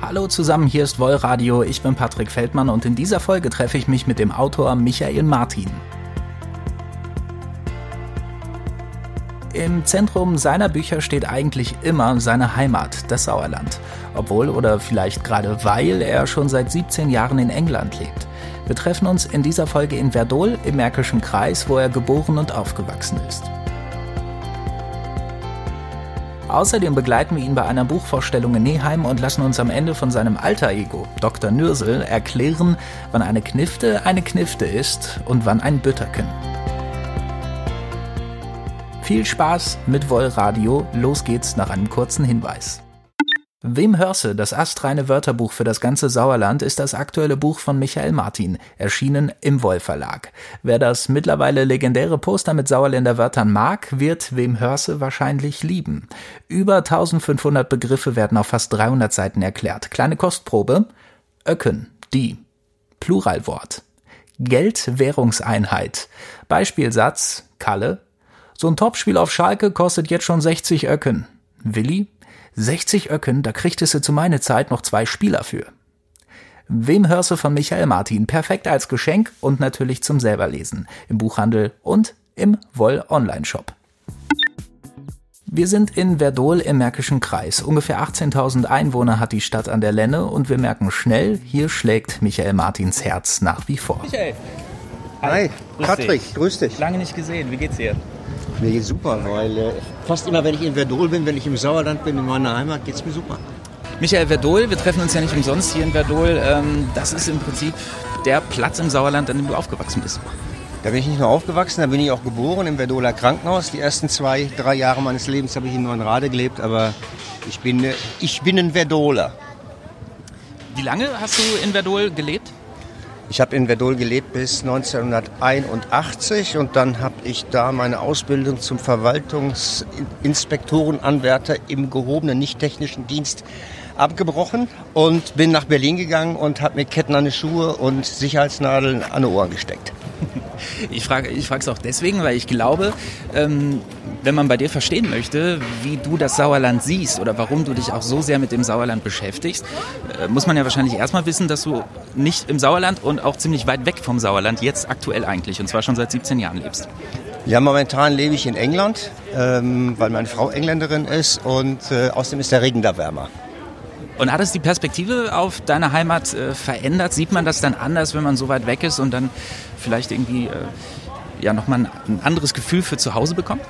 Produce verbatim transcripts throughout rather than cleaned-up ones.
Hallo zusammen, hier ist Wollradio, ich bin Patrick Feldmann und in dieser Folge treffe ich mich mit dem Autor Michael Martin. Im Zentrum seiner Bücher steht eigentlich immer seine Heimat, das Sauerland. Obwohl oder vielleicht gerade weil er schon seit siebzehn Jahren in England lebt. Wir treffen uns in dieser Folge in Werdohl im Märkischen Kreis, wo er geboren und aufgewachsen ist. Außerdem begleiten wir ihn bei einer Buchvorstellung in Neheim und lassen uns am Ende von seinem Alter-Ego, Doktor Nürsel, erklären, wann eine Knifte eine Knifte ist und wann ein Bütterken. Viel Spaß mit Wollradio, los geht's nach einem kurzen Hinweis. Wem Hörse, das astreine Wörterbuch für das ganze Sauerland, ist das aktuelle Buch von Michael Martin, erschienen im Woll Verlag. Wer das mittlerweile legendäre Poster mit Sauerländer Wörtern mag, wird Wem Hörse wahrscheinlich lieben. Über eintausendfünfhundert Begriffe werden auf fast dreihundert Seiten erklärt. Kleine Kostprobe: Öcken, die. Pluralwort. Geldwährungseinheit. Beispielsatz: Kalle: So ein Topspiel auf Schalke kostet jetzt schon sechzig Öcken. Willi: sechzig Öcken, da kriegtest du zu meiner Zeit noch zwei Spieler für. Wem Hörse von Michael Martin, perfekt als Geschenk und natürlich zum selberlesen, im Buchhandel und im Woll-Online-Shop. Wir sind in Werdohl im Märkischen Kreis. Ungefähr achtzehntausend Einwohner hat die Stadt an der Lenne und wir merken schnell, hier schlägt Michael Martins Herz nach wie vor. Michael! Hi, grüß Patrick, dich. grüß dich. Lange nicht gesehen, wie geht's dir? Mir geht's super, weil äh, fast immer, wenn ich in Werdohl bin, wenn ich im Sauerland bin, in meiner Heimat, geht's mir super. Michael, Werdohl, wir treffen uns ja nicht umsonst hier in Werdohl. Ähm, das ist im Prinzip der Platz im Sauerland, an dem du aufgewachsen bist. Da bin ich nicht nur aufgewachsen, da bin ich auch geboren im Werdohler Krankenhaus. Die ersten zwei, drei Jahre meines Lebens habe ich in Neuenrade gelebt, aber ich bin, äh, ich bin ein Werdohler. Wie lange hast du in Werdohl gelebt? Ich habe in Werdohl gelebt bis neunzehnhunderteinundachtzig und dann habe ich da meine Ausbildung zum Verwaltungsinspektorenanwärter im gehobenen nicht-technischen Dienst abgebrochen und bin nach Berlin gegangen und habe mir Ketten an die Schuhe und Sicherheitsnadeln an die Ohren gesteckt. Ich frage ich frage es auch deswegen, weil ich glaube, ähm, wenn man bei dir verstehen möchte, wie du das Sauerland siehst oder warum du dich auch so sehr mit dem Sauerland beschäftigst, äh, muss man ja wahrscheinlich erstmal wissen, dass du nicht im Sauerland und auch ziemlich weit weg vom Sauerland jetzt aktuell eigentlich, und zwar schon seit siebzehn Jahren lebst. Ja, momentan lebe ich in England, ähm, weil meine Frau Engländerin ist und äh, außerdem ist der Regen da wärmer. Und hat es die Perspektive auf deine Heimat äh, verändert? Sieht man das dann anders, wenn man so weit weg ist und dann vielleicht irgendwie äh, ja, nochmal ein, ein anderes Gefühl für zu Hause bekommt?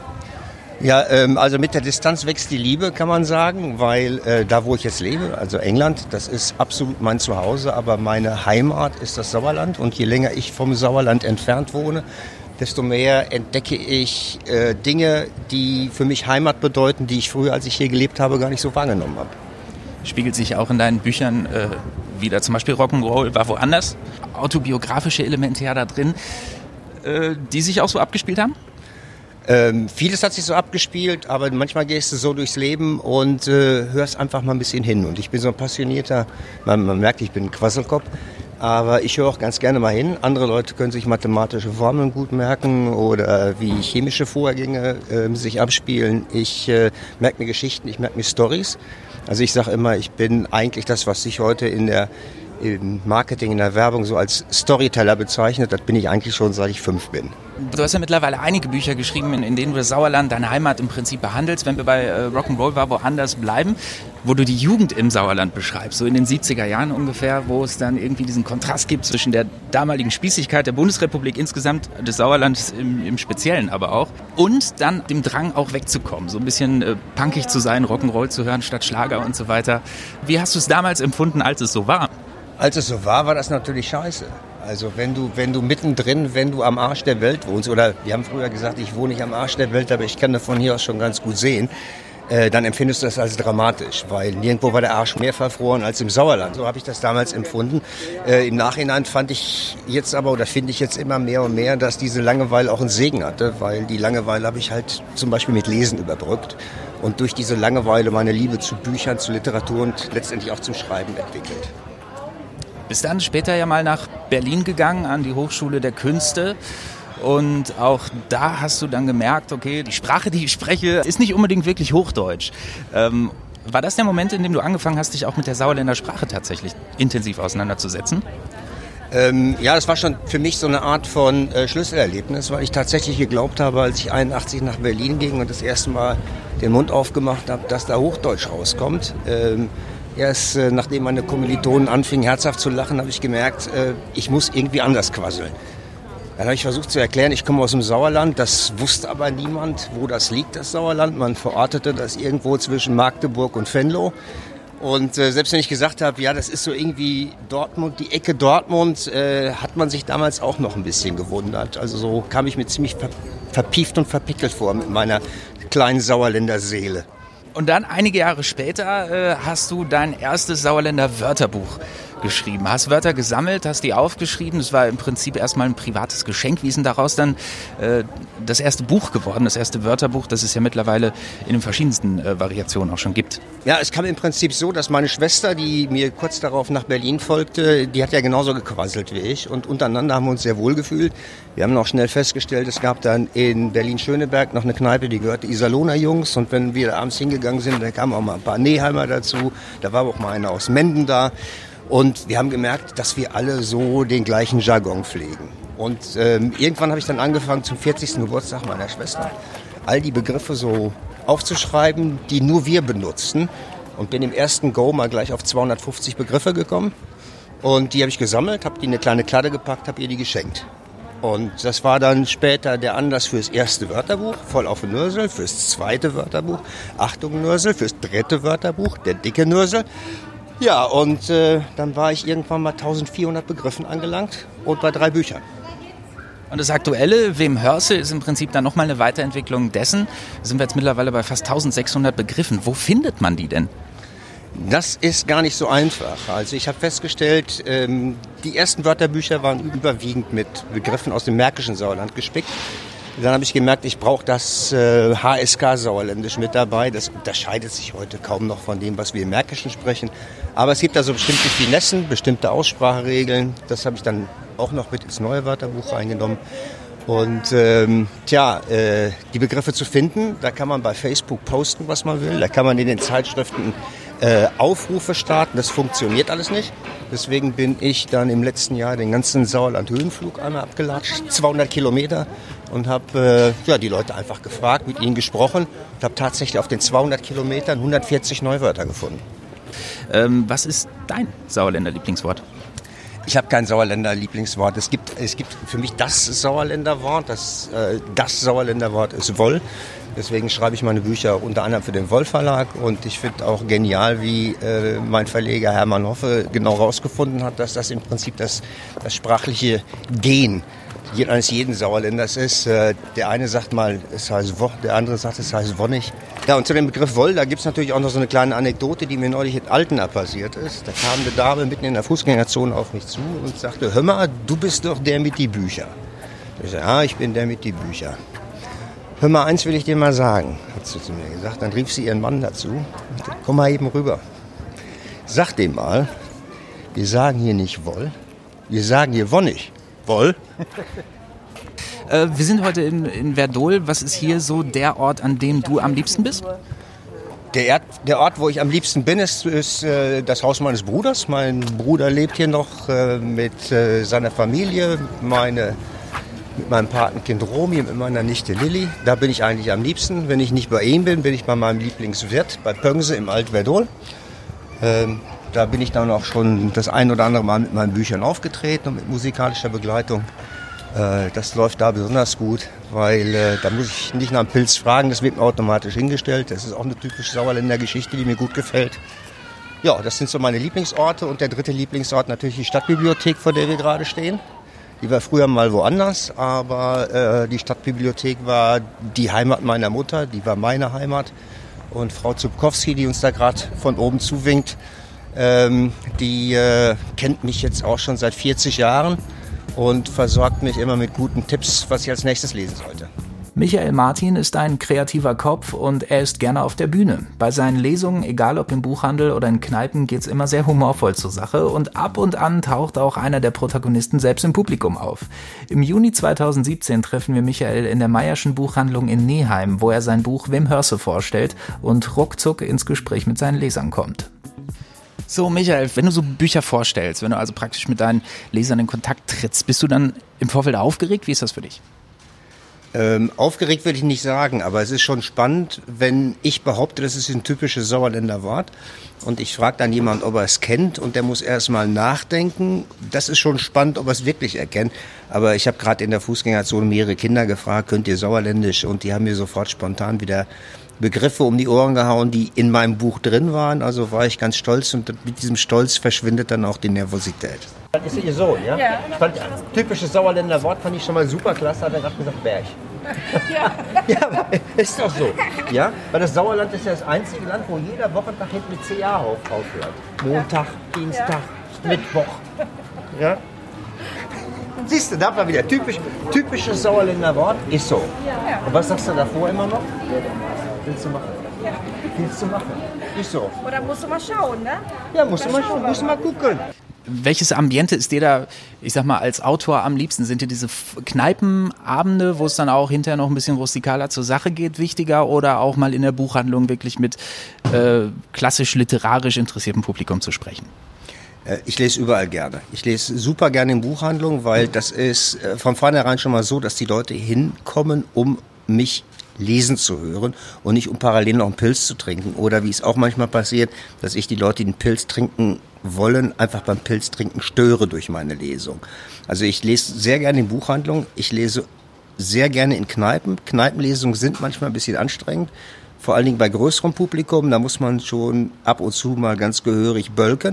Ja, ähm, also mit der Distanz wächst die Liebe, kann man sagen, weil äh, da, wo ich jetzt lebe, also England, das ist absolut mein Zuhause, aber meine Heimat ist das Sauerland und je länger ich vom Sauerland entfernt wohne, desto mehr entdecke ich äh, Dinge, die für mich Heimat bedeuten, die ich früher, als ich hier gelebt habe, gar nicht so wahrgenommen habe. Spiegelt sich auch in deinen Büchern äh, wieder. Zum Beispiel Rock'n'Roll war woanders. Autobiografische Elemente ja da drin, äh, die sich auch so abgespielt haben? Ähm, vieles hat sich so abgespielt, aber manchmal gehst du so durchs Leben und äh, hörst einfach mal ein bisschen hin. Und ich bin so ein passionierter, man, man merkt, ich bin ein Quasselkopf, aber ich höre auch ganz gerne mal hin. Andere Leute können sich mathematische Formeln gut merken oder wie chemische Vorgänge äh, sich abspielen. Ich äh, merke mir Geschichten, ich merke mir Storys. Also ich sage immer, ich bin eigentlich das, was sich heute in der im Marketing, in der Werbung so als Storyteller bezeichnet. Das bin ich eigentlich schon, seit ich fünf bin. Du hast ja mittlerweile einige Bücher geschrieben, in, in denen du das Sauerland, deine Heimat im Prinzip behandelst. Wenn wir bei äh, Rock'n'Roll war woanders bleiben, wo du die Jugend im Sauerland beschreibst, so in den siebziger Jahren ungefähr, wo es dann irgendwie diesen Kontrast gibt zwischen der damaligen Spießigkeit der Bundesrepublik insgesamt, des Sauerlands im, im Speziellen aber auch, und dann dem Drang auch wegzukommen, so ein bisschen äh, punkig zu sein, Rock'n'Roll zu hören statt Schlager und so weiter. Wie hast du es damals empfunden, als es so war? Als es so war, war das natürlich scheiße. Also wenn du, wenn du mittendrin, wenn du am Arsch der Welt wohnst, oder wir haben früher gesagt, ich wohne nicht am Arsch der Welt, aber ich kann das von hier aus schon ganz gut sehen, äh, dann empfindest du das als dramatisch, weil nirgendwo war der Arsch mehr verfroren als im Sauerland. So habe ich das damals empfunden. Äh, im Nachhinein fand ich jetzt aber, oder finde ich jetzt immer mehr und mehr, dass diese Langeweile auch einen Segen hatte, weil die Langeweile habe ich halt zum Beispiel mit Lesen überbrückt und durch diese Langeweile meine Liebe zu Büchern, zu Literatur und letztendlich auch zum Schreiben entwickelt. Bist dann später ja mal nach Berlin gegangen, an die Hochschule der Künste. Und auch da hast du dann gemerkt, okay, die Sprache, die ich spreche, ist nicht unbedingt wirklich Hochdeutsch. Ähm, War das der Moment, in dem du angefangen hast, dich auch mit der Sauerländer Sprache tatsächlich intensiv auseinanderzusetzen? Ähm, ja, das war schon für mich so eine Art von äh, Schlüsselerlebnis, weil ich tatsächlich geglaubt habe, als ich einundachtzig nach Berlin ging und das erste Mal den Mund aufgemacht habe, dass da Hochdeutsch rauskommt. Ähm, erst äh, nachdem meine Kommilitonen anfingen herzhaft zu lachen, habe ich gemerkt, äh, ich muss irgendwie anders quasseln. Dann habe ich versucht zu erklären, ich komme aus dem Sauerland, das wusste aber niemand, wo das liegt, das Sauerland. Man verortete das irgendwo zwischen Magdeburg und Venlo. Und äh, selbst wenn ich gesagt habe, ja, das ist so irgendwie Dortmund, die Ecke Dortmund, äh, hat man sich damals auch noch ein bisschen gewundert. Also so kam ich mir ziemlich ver- verpieft und verpickelt vor mit meiner kleinen Sauerländer Seele. Und dann einige Jahre später äh, hast du dein erstes Sauerländer Wörterbuch geschrieben. Hast Wörter gesammelt, hast die aufgeschrieben. Das war im Prinzip erstmal ein privates Geschenk. Wie ist denn daraus dann äh, das erste Buch geworden, das erste Wörterbuch, das es ja mittlerweile in den verschiedensten äh, Variationen auch schon gibt? Ja, es kam im Prinzip so, dass meine Schwester, die mir kurz darauf nach Berlin folgte, die hat ja genauso gequasselt wie ich. Und untereinander haben wir uns sehr wohl gefühlt. Wir haben noch schnell festgestellt, es gab dann in Berlin-Schöneberg noch eine Kneipe, die gehörte Iserlohner Jungs. Und wenn wir abends hingegangen sind, da kamen auch mal ein paar Neheimer dazu. Da war auch mal einer aus Menden da. Und wir haben gemerkt, dass wir alle so den gleichen Jargon pflegen. Und ähm, irgendwann habe ich dann angefangen, zum vierzigsten Geburtstag meiner Schwester all die Begriffe so aufzuschreiben, die nur wir benutzten. Und bin im ersten Go mal gleich auf zweihundertfünfzig Begriffe gekommen. Und die habe ich gesammelt, habe die in eine kleine Kladde gepackt, habe ihr die geschenkt. Und das war dann später der Anlass fürs erste Wörterbuch, voll auf den Nürsel, fürs zweite Wörterbuch, Achtung Nürsel, fürs dritte Wörterbuch, der dicke Nürsel. Ja, und äh, dann war ich irgendwann mal eintausendvierhundert Begriffen angelangt und bei drei Büchern. Und das aktuelle Wem hörst du ist im Prinzip dann nochmal eine Weiterentwicklung dessen. Da sind wir jetzt mittlerweile bei fast eintausendsechshundert Begriffen. Wo findet man die denn? Das ist gar nicht so einfach. Also ich habe festgestellt, ähm, die ersten Wörterbücher waren überwiegend mit Begriffen aus dem märkischen Sauerland gespickt. Dann habe ich gemerkt, ich brauche das äh, H S K-Sauerländisch mit dabei. Das unterscheidet sich heute kaum noch von dem, was wir im Märkischen sprechen. Aber es gibt da so bestimmte Finessen, bestimmte Ausspracheregeln. Das habe ich dann auch noch mit ins neue Wörterbuch reingenommen. Und ähm, tja, äh, die Begriffe zu finden, da kann man bei Facebook posten, was man will. Da kann man in den Zeitschriften äh, Aufrufe starten. Das funktioniert alles nicht. Deswegen bin ich dann im letzten Jahr den ganzen Sauerland-Höhenflug einmal abgelatscht, zweihundert Kilometer, und habe äh, ja, die Leute einfach gefragt, mit ihnen gesprochen und habe tatsächlich auf den zweihundert Kilometern hundertvierzig Neuwörter gefunden. Ähm, was ist dein Sauerländer Lieblingswort? Ich habe kein Sauerländer Lieblingswort. Es gibt, es gibt für mich das Sauerländer Wort. Das, äh, das Sauerländer Wort ist Woll. Deswegen schreibe ich meine Bücher unter anderem für den Woll Verlag. Und ich finde auch genial, wie äh, mein Verleger Hermann Hoffe genau rausgefunden hat, dass das im Prinzip das, das sprachliche Gen eines jeden Sauerländers ist. Äh, der eine sagt mal, es heißt Wo, der andere sagt, es heißt Wonnig. Ja, und zu dem Begriff Woll, da gibt es natürlich auch noch so eine kleine Anekdote, die mir neulich in Altena passiert ist. Da kam eine Dame mitten in der Fußgängerzone auf mich zu und sagte, hör mal, du bist doch der mit die Bücher. Ich sage, ja, ich bin der mit die Bücher. Hör mal, eins will ich dir mal sagen, hat sie zu mir gesagt. Dann rief sie ihren Mann dazu. Sagte, komm mal eben rüber. Sag dem mal, wir sagen hier nicht Woll, wir sagen hier Wonnig. Woll? äh, wir sind heute in, in Werdohl. Was ist hier so der Ort, an dem du am liebsten bist? Der, Erd, der Ort, wo ich am liebsten bin, ist, ist äh, das Haus meines Bruders. Mein Bruder lebt hier noch äh, mit äh, seiner Familie, meine, mit meinem Patenkind Romy, mit meiner Nichte Lilly. Da bin ich eigentlich am liebsten. Wenn ich nicht bei ihm bin, bin ich bei meinem Lieblingswirt, bei Pöngse im Alt-Werdohl. Ähm, Da bin ich dann auch schon das ein oder andere Mal mit meinen Büchern aufgetreten und mit musikalischer Begleitung. Äh, das läuft da besonders gut, weil äh, da muss ich nicht nach dem Pilz fragen, das wird mir automatisch hingestellt. Das ist auch eine typische Sauerländer Geschichte, die mir gut gefällt. Ja, das sind so meine Lieblingsorte. Und der dritte Lieblingsort natürlich die Stadtbibliothek, vor der wir gerade stehen. Die war früher mal woanders, aber äh, die Stadtbibliothek war die Heimat meiner Mutter, die war meine Heimat. Und Frau Zubkowski, die uns da gerade von oben zuwinkt, Ähm, die äh, kennt mich jetzt auch schon seit vierzig Jahren und versorgt mich immer mit guten Tipps, was ich als nächstes lesen sollte. Michael Martin ist ein kreativer Kopf und er ist gerne auf der Bühne. Bei seinen Lesungen, egal ob im Buchhandel oder in Kneipen, geht's immer sehr humorvoll zur Sache und ab und an taucht auch einer der Protagonisten selbst im Publikum auf. Im Juni zweitausendsiebzehn treffen wir Michael in der Mayer'schen Buchhandlung in Neheim, wo er sein Buch Wim Hörse vorstellt und ruckzuck ins Gespräch mit seinen Lesern kommt. So, Michael, wenn du so Bücher vorstellst, wenn du also praktisch mit deinen Lesern in Kontakt trittst, bist du dann im Vorfeld aufgeregt? Wie ist das für dich? Ähm, aufgeregt würde ich nicht sagen, aber es ist schon spannend, wenn ich behaupte, das ist ein typisches Sauerländer Wort und ich frage dann jemand, ob er es kennt und der muss erst mal nachdenken. Das ist schon spannend, ob er es wirklich erkennt. Aber ich habe gerade in der Fußgängerzone mehrere Kinder gefragt, könnt ihr Sauerländisch? Und die haben mir sofort spontan wieder Begriffe um die Ohren gehauen, die in meinem Buch drin waren. Also war ich ganz stolz und mit diesem Stolz verschwindet dann auch die Nervosität. Das ist Ihr Sohn, ja? Ja. Ich fand, typisches Sauerländer Wort fand ich schon mal super klasse, hat er gerade gesagt, Berg. Ja. Ja, ist doch so. Ja? Weil das Sauerland ist ja das einzige Land, wo jeder Wochentag hinten mit C A aufhört. Montag, Dienstag, ja. Mittwoch. Ja? Siehst du, da war wieder typisch, typisches Sauerländer Wort, ist so. Ja. Und was sagst du davor immer noch? Willst du machen? Ja. Willst du machen? Ist so. Oder musst du mal schauen, ne? Ja, musst du mal schauen, musst du mal gucken. Welches Ambiente ist dir da, ich sag mal, als Autor am liebsten? Sind dir diese Kneipenabende, wo es dann auch hinterher noch ein bisschen rustikaler zur Sache geht, wichtiger oder auch mal in der Buchhandlung wirklich mit äh, klassisch literarisch interessiertem Publikum zu sprechen? Ich lese überall gerne. Ich lese super gerne in Buchhandlungen, weil das ist von vornherein schon mal so, dass die Leute hinkommen, um mich lesen zu hören und nicht um parallel noch einen Pilz zu trinken. Oder wie es auch manchmal passiert, dass ich die Leute, die einen Pilz trinken wollen, einfach beim Pilztrinken störe durch meine Lesung. Also ich lese sehr gerne in Buchhandlungen, ich lese sehr gerne in Kneipen. Kneipenlesungen sind manchmal ein bisschen anstrengend, vor allen Dingen bei größerem Publikum, da muss man schon ab und zu mal ganz gehörig bölken.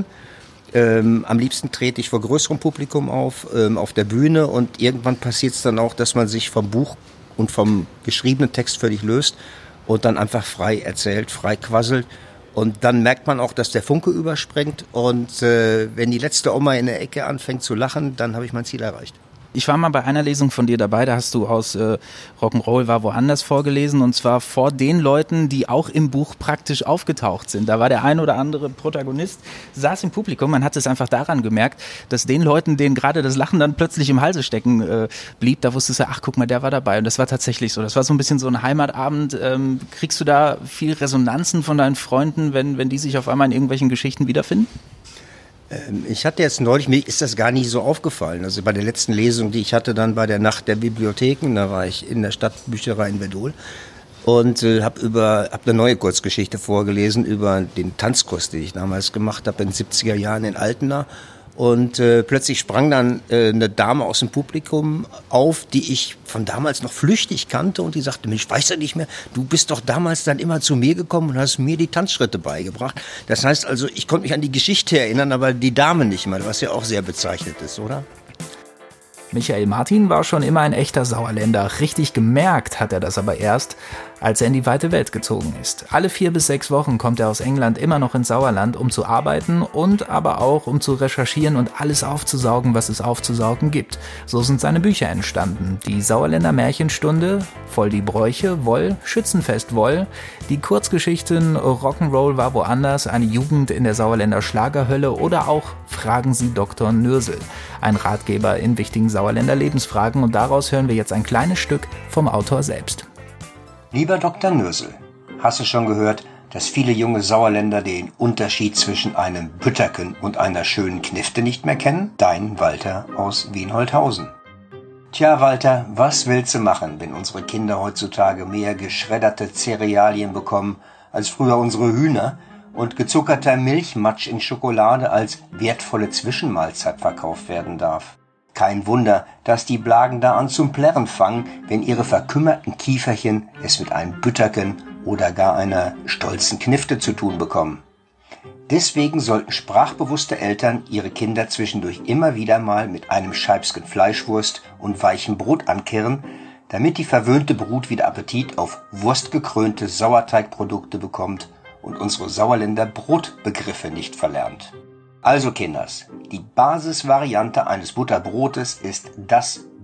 Ähm, am liebsten trete ich vor größerem Publikum auf, ähm, auf der Bühne und irgendwann passiert es dann auch, dass man sich vom Buch und vom geschriebenen Text völlig löst und dann einfach frei erzählt, frei quasselt. Und dann merkt man auch, dass der Funke überspringt. Und äh, wenn die letzte Oma in der Ecke anfängt zu lachen, dann habe ich mein Ziel erreicht. Ich war mal bei einer Lesung von dir dabei, da hast du aus äh, Rock'n'Roll war woanders vorgelesen und zwar vor den Leuten, die auch im Buch praktisch aufgetaucht sind. Da war der ein oder andere Protagonist, saß im Publikum, man hat es einfach daran gemerkt, dass den Leuten, denen gerade das Lachen dann plötzlich im Halse stecken äh, blieb, da wusstest du, ach guck mal, der war dabei und das war tatsächlich so. Das war so ein bisschen so ein Heimatabend. Ähm, kriegst du da viel Resonanzen von deinen Freunden, wenn, wenn die sich auf einmal in irgendwelchen Geschichten wiederfinden? Ich hatte jetzt neulich, mir ist das gar nicht so aufgefallen. Also bei der letzten Lesung, die ich hatte dann bei der Nacht der Bibliotheken, da war ich in der Stadtbücherei in Verdol und äh, habe über hab eine neue Kurzgeschichte vorgelesen über den Tanzkurs, den ich damals gemacht habe in den siebziger Jahren in Altena. Und äh, plötzlich sprang dann äh, eine Dame aus dem Publikum auf, die ich von damals noch flüchtig kannte und die sagte, Mensch, weißt du nicht mehr, du bist doch damals dann immer zu mir gekommen und hast mir die Tanzschritte beigebracht. Das heißt also, ich konnte mich an die Geschichte erinnern, aber die Dame nicht mehr, was ja auch sehr bezeichnet ist, oder? Michael Martin war schon immer ein echter Sauerländer. Richtig gemerkt hat er das aber erst, als er in die weite Welt gezogen ist. Alle vier bis sechs Wochen kommt er aus England immer noch ins Sauerland, um zu arbeiten und aber auch um zu recherchieren und alles aufzusaugen, was es aufzusaugen gibt. So sind seine Bücher entstanden. Die Sauerländer Märchenstunde, Voll die Bräuche, Woll, Schützenfest Woll, die Kurzgeschichten Rock'n'Roll war woanders, eine Jugend in der Sauerländer Schlagerhölle oder auch Fragen Sie Doktor Nörsel, ein Ratgeber in wichtigen Sauerländer Lebensfragen und daraus hören wir jetzt ein kleines Stück vom Autor selbst. Lieber Doktor Nörsel, hast du schon gehört, dass viele junge Sauerländer den Unterschied zwischen einem Bütterken und einer schönen Knifte nicht mehr kennen? Dein Walter aus Wienholthausen. Tja, Walter, was willst du machen, wenn unsere Kinder heutzutage mehr geschredderte Cerealien bekommen als früher unsere Hühner und gezuckerter Milchmatsch in Schokolade als wertvolle Zwischenmahlzeit verkauft werden darf? Kein Wunder, dass die Blagen da an zum Plärren fangen, wenn ihre verkümmerten Kieferchen es mit einem Bütterken oder gar einer stolzen Knifte zu tun bekommen. Deswegen sollten sprachbewusste Eltern ihre Kinder zwischendurch immer wieder mal mit einem Scheibsken Fleischwurst und weichem Brot ankehren, damit die verwöhnte Brut wieder Appetit auf wurstgekrönte Sauerteigprodukte bekommt und unsere Sauerländer Brotbegriffe nicht verlernt. Also Kinders, die Basisvariante eines Butterbrotes ist das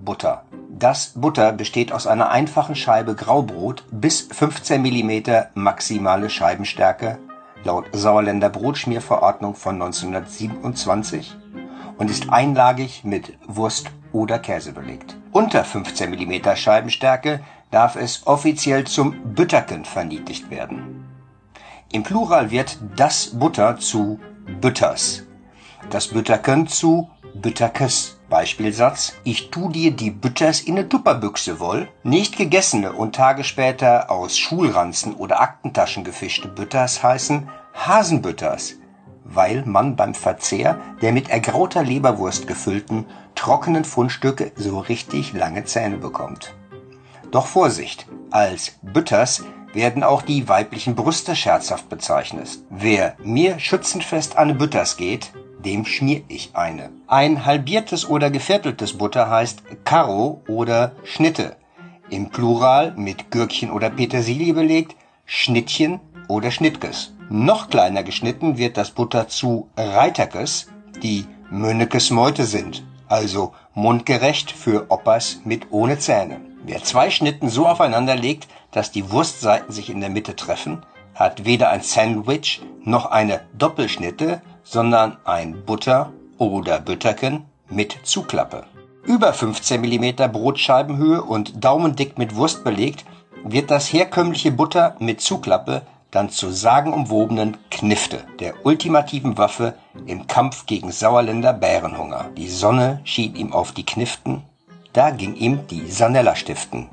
Butter. Das Butter besteht aus einer einfachen Scheibe Graubrot bis fünfzehn Millimeter maximale Scheibenstärke laut Sauerländer Brotschmierverordnung von neunzehnhundertsiebenundzwanzig und ist einlagig mit Wurst oder Käse belegt. Unter fünfzehn Millimeter Scheibenstärke darf es offiziell zum Bütterken verniedlicht werden. Im Plural wird das Butter zu Bütters, das Bütterken zu Bütterkes. Beispielsatz: Ich tu dir die Bütters in ne Tupperbüchse woll. Nicht gegessene und Tage später aus Schulranzen oder Aktentaschen gefischte Bütters heißen Hasenbütters, weil man beim Verzehr der mit ergrauter Leberwurst gefüllten, trockenen Fundstücke so richtig lange Zähne bekommt. Doch Vorsicht, als Bütters werden auch die weiblichen Brüste scherzhaft bezeichnet. Wer mir schützenfest an Bütters geht, dem schmier ich eine. Ein halbiertes oder gevierteltes Butter heißt Karo oder Schnitte. Im Plural mit Gürkchen oder Petersilie belegt Schnittchen oder Schnittkes. Noch kleiner geschnitten wird das Butter zu Reiterkes, die Mönnekes Meute sind, also mundgerecht für Oppas mit ohne Zähne. Wer zwei Schnitten so aufeinander legt, dass die Wurstseiten sich in der Mitte treffen, hat weder ein Sandwich noch eine Doppelschnitte, sondern ein Butter- oder Bütterken mit Zuklappe. Über fünfzehn Millimeter Brotscheibenhöhe und daumendick mit Wurst belegt, wird das herkömmliche Butter mit Zuklappe dann zur sagenumwobenen Knifte, der ultimativen Waffe im Kampf gegen Sauerländer Bärenhunger. Die Sonne schien ihm auf die Kniften, da ging ihm die Sanella stiften.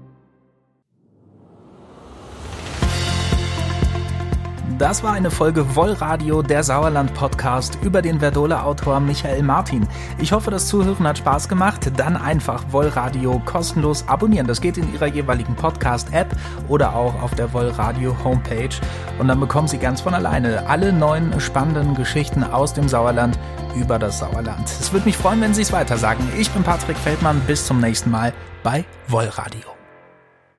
Das war eine Folge Wollradio, der Sauerland-Podcast über den Werdola-Autor Michael Martin. Ich hoffe, das Zuhören hat Spaß gemacht. Dann einfach Wollradio kostenlos abonnieren. Das geht in Ihrer jeweiligen Podcast-App oder auch auf der Wollradio-Homepage. Und dann bekommen Sie ganz von alleine alle neuen spannenden Geschichten aus dem Sauerland über das Sauerland. Es würde mich freuen, wenn Sie es weitersagen. Ich bin Patrick Feldmann. Bis zum nächsten Mal bei Wollradio.